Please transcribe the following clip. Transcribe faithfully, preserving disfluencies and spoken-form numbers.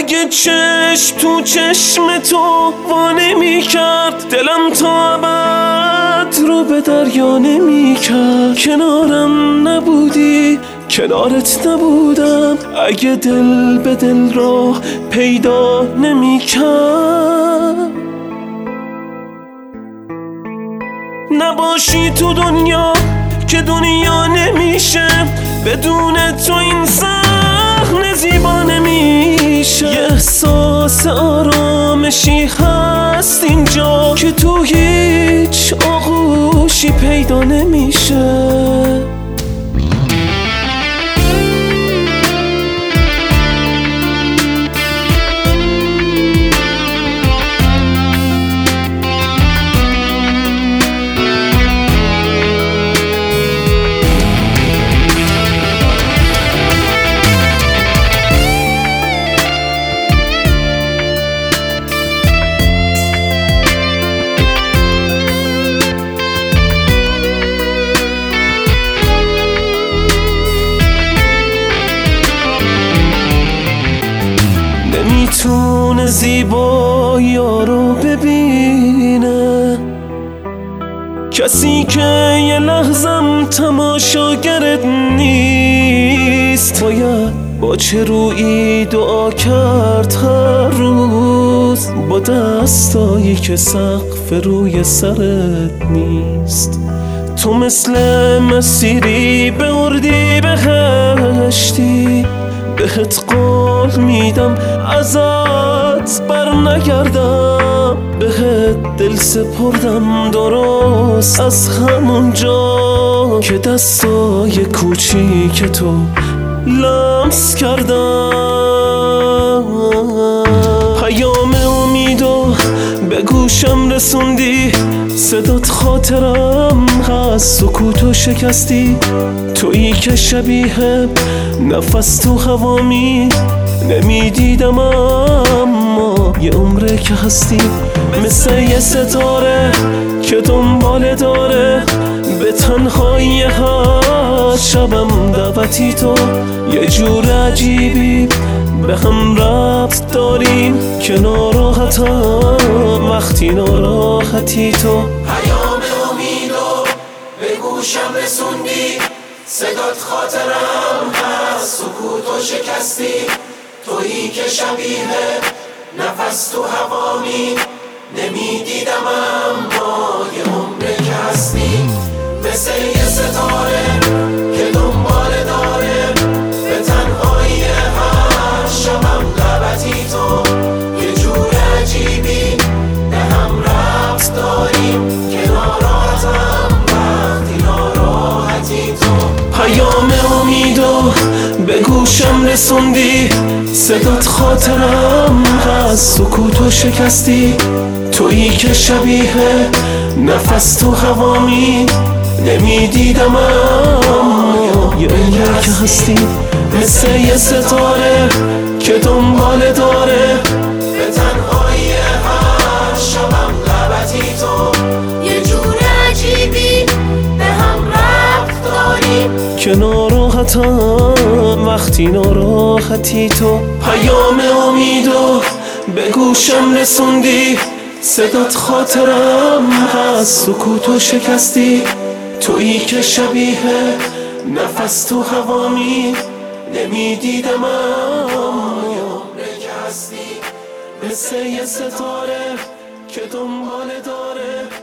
اگه چشم تو چشم تو وا نمی کرد، دلم تا ابد رو به دریا نمی کرد. کنارم نبودی کنارت نبودم، اگه دل به دل راه پیدا نمی کرد. نباشی تو دنیا که دنیا نمیشه، بدون تو این صحنه زیبا نمیشه. یه احساس آرامشی هست اینجا که تو هیچ آغوشی پیدا نمیشه. نمیتونه زیبایی رو ببینه کسی که یه لحظم تماشاگرت نیست. باید با چه رویی دعا کرد هر روز، با دستایی که سقف روی سرت نیست. تو مثل مسیری به اردی بهشتی، بهت قول میدم ازت بر نگردم. بهت دل سپردم درست از همون جا که دستای کوچیک تو لمس کردم. پیام امیدو به گوشم رسوندی، صدات خاطرم هست، سکوتو شکستی. تویی که شبیه نفس تو هوامی، نمیدیدم اما یه عمره که هستی. مثل یه ستاره که دنباله داره به تنهایی هر شبم دعوتی تو. یه جور عجیبی به هم ربط داریم که ناراحتم وقتی ناراحتی تو. پیام امیدو به گوشم رسوندی، صدات خاطرم هست، سکوتو شکستی. تویی که شبیه نفس تو هوامی، نمیدیدم اما یه عمره که هستی. مثل یه ستاره که دنباله داره به تنهایی هر شبم لبتی تو. یه جور عجیبی به هم ربط داریم که ناراحتم وقتی ناراحتی تو. پیام امیدو به گوشم رسوندی، صدات خاطرم هست، سکوتو شکستی. تویی که شبیه نفس تو هوامی، نمیدیدم اما یه عمره که هستی. مثل یه ستاره که دنباله داره به تنهایی هر شبم لبتی تو. یه جور عجیبی به هم ربط داریم که ناراحتم وقتی ناراحتی تو. پیام امیدو به گوشم رسوندی، صدات خاطرم هست، سکوتو شکستی. تویی که شبیه نفس تو هوامی، نمیدیدم اما یه عمره که هستی. مثل یه ستاره که دنباله داره